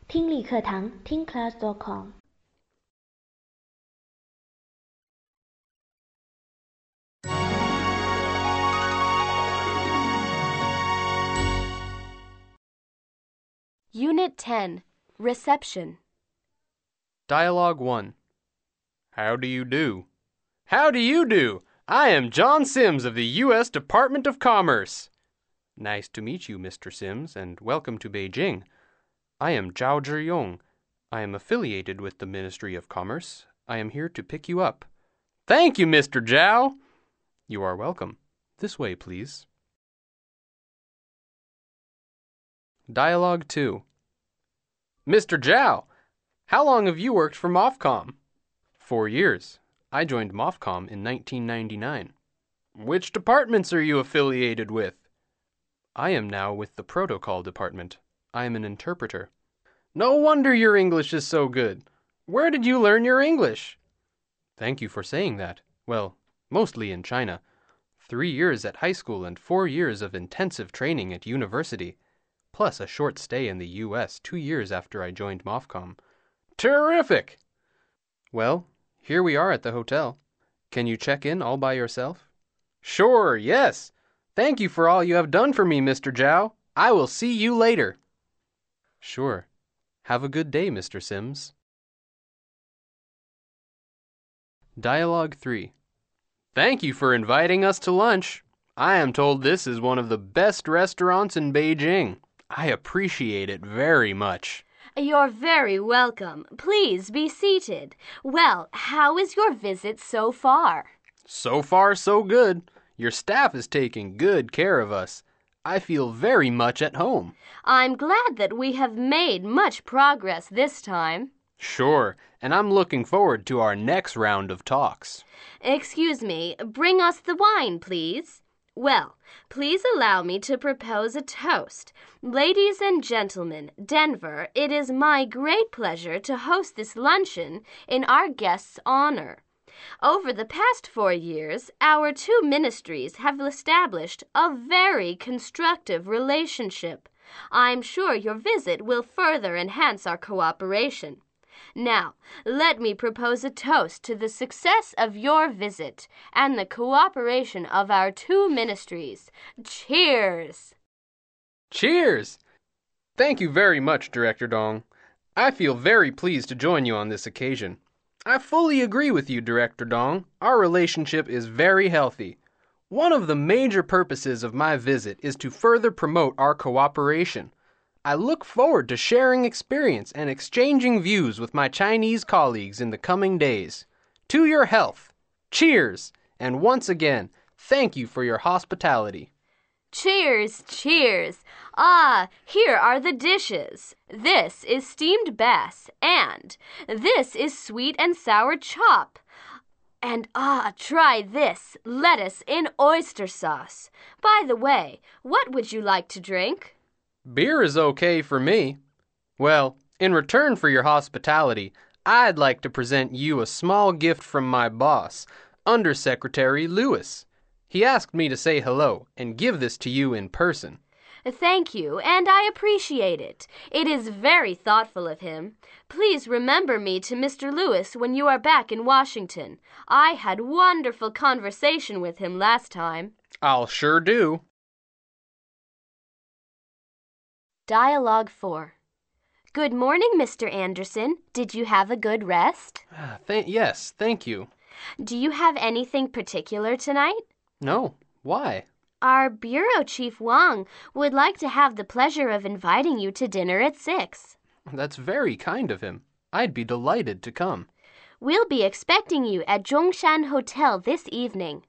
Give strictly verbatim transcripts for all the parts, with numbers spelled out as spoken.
听力课堂听 class dot com。 Unit ten, Reception. Dialogue one. How do you do? How do you do? I am John Sims of the U S Department of Commerce. Nice to meet you, Mister Sims, and welcome to Beijing. I am Zhao Zhiyong. I am affiliated with the Ministry of Commerce. I am here to pick you up. Thank you, Mister Zhao. You are welcome. This way, please. Dialogue two. Mister Zhao, how long have you worked for MOFCOM? Four years. I joined MOFCOM in nineteen ninety-nine. Which departments are you affiliated with? I am now with the Protocol Department. I am an interpreter. No wonder your English is so good. Where did you learn your English? Thank you for saying that. Well, mostly in China. Three years at high school and four years of intensive training at university, plus a short stay in the U S two years after I joined MOFCOM. Terrific! Well, here we are at the hotel. Can you check in all by yourself? Sure, yes. Thank you for all you have done for me, Mister Zhao. I will see you later. Sure. Have a good day, Mister Sims. Dialogue three. Thank you for inviting us to lunch. I am told this is one of the best restaurants in Beijing. I appreciate it very much. You're very welcome. Please be seated. Well, how is your visit so far? So far, so good. Your staff is taking good care of us. I feel very much at home. I'm glad that we have made much progress this time. Sure, and I'm looking forward to our next round of talks. Excuse me, bring us the wine, please. Well, please allow me to propose a toast. Ladies and gentlemen, Denver, it is my great pleasure to host this luncheon in our guest's honor. Over the past four years, our two ministries have established a very constructive relationship. I'm sure your visit will further enhance our cooperation. Now, let me propose a toast to the success of your visit and the cooperation of our two ministries. Cheers! Cheers! Thank you very much, Director Dong. I feel very pleased to join you on this occasion. I fully agree with you, Director Dong. Our relationship is very healthy. One of the major purposes of my visit is to further promote our cooperation. I look forward to sharing experience and exchanging views with my Chinese colleagues in the coming days. To your health. Cheers! And once again, thank you for your hospitality. Cheers, cheers. Ah, here are the dishes. This is steamed bass, and this is sweet and sour chop. And ah, try this, lettuce in oyster sauce. By the way, what would you like to drink? Beer is okay for me. Well, in return for your hospitality, I'd like to present you a small gift from my boss, Undersecretary Lewis. He asked me to say hello and give this to you in person. Thank you, and I appreciate it. It is very thoughtful of him. Please remember me to Mister Lewis when you are back in Washington. I had wonderful conversation with him last time. I'll sure do. Dialogue four. Good morning, Mister Anderson. Did you have a good rest? Th- yes, thank you. Do you have anything particular tonight? No. Why? Our Bureau Chief Wang would like to have the pleasure of inviting you to dinner at six. That's very kind of him. I'd be delighted to come. We'll be expecting you at Zhongshan Hotel this evening.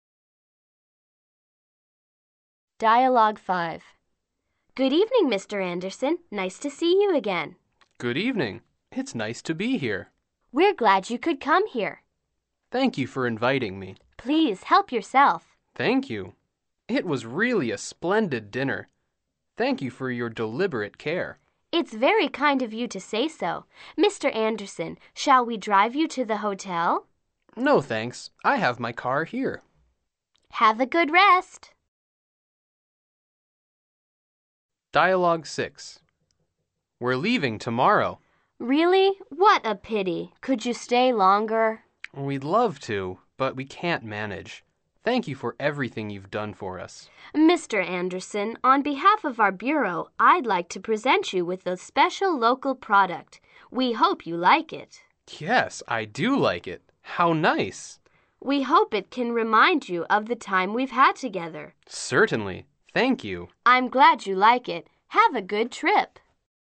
Dialogue five. Good evening, Mister Anderson. Nice to see you again. Good evening. It's nice to be here. We're glad you could come here. Thank you for inviting me. Please help yourself. Thank you. It was really a splendid dinner. Thank you for your deliberate care. It's very kind of you to say so. Mister Anderson, shall we drive you to the hotel? No, thanks. I have my car here. Have a good rest. Dialogue six. We're leaving tomorrow. Really? What a pity. Could you stay longer? We'd love to, but we can't manage. Thank you for everything you've done for us. Mister Anderson, on behalf of our bureau, I'd like to present you with a special local product. We hope you like it. Yes, I do like it. How nice. We hope it can remind you of the time we've had together. Certainly. Thank you. I'm glad you like it. Have a good trip.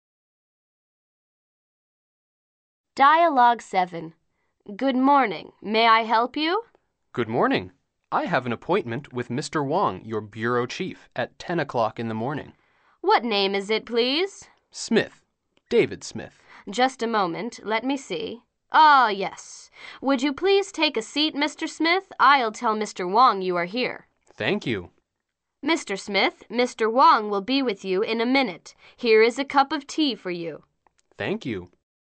Dialogue seven. Good morning. May I help you? Good morning. I have an appointment with Mister Wong, your bureau chief, at ten o'clock in the morning. What name is it, please? Smith. David Smith. Just a moment. Let me see. Ah, yes. Would you please take a seat, Mister Smith? I'll tell Mister Wong you are here. Thank you. Mister Smith, Mister Wong will be with you in a minute. Here is a cup of tea for you. Thank you.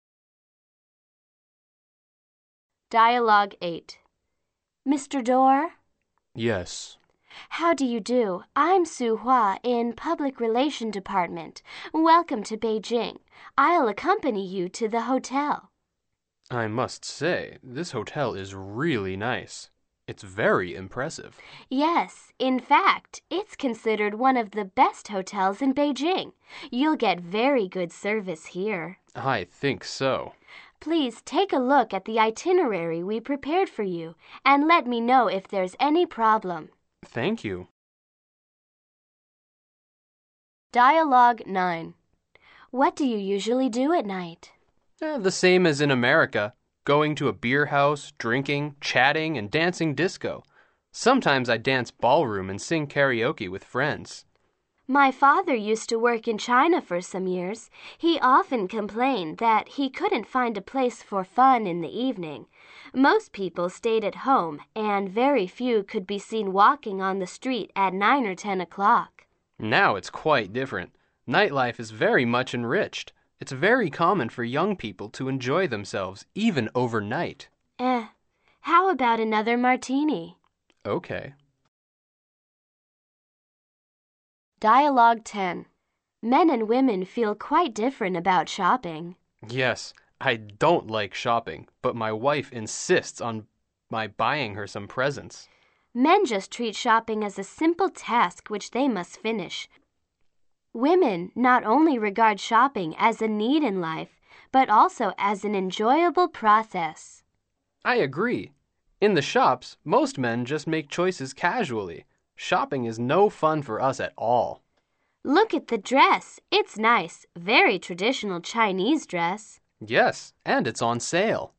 Dialogue eight. Mister Dorr? Yes. How do you do? I'm Su Hua in Public Relation Department. Welcome to Beijing. I'll accompany you to the hotel. I must say, this hotel is really nice. It's very impressive. Yes, in fact, it's considered one of the best hotels in Beijing. You'll get very good service here. I think so. Please take a look at the itinerary we prepared for you and let me know if there's any problem. Thank you. Dialogue nine. What do you usually do at night? Eh, the same as in America. Going to a beer house, drinking, chatting, and dancing disco. Sometimes I dance ballroom and sing karaoke with friends. My father used to work in China for some years. He often complained that he couldn't find a place for fun in the evening. Most people stayed at home, and very few could be seen walking on the street at nine or ten o'clock. Now it's quite different. Nightlife is very much enriched. It's very common for young people to enjoy themselves, even overnight. Eh, how about another martini? Okay. Dialogue ten. Men and women feel quite different about shopping. Yes, I don't like shopping, but my wife insists on my buying her some presents. Men just treat shopping as a simple task which they must finish. Women not only regard shopping as a need in life, but also as an enjoyable process. I agree. In the shops, most men just make choices casually. Shopping is no fun for us at all. Look at the dress. It's nice. Very traditional Chinese dress. Yes, and it's on sale.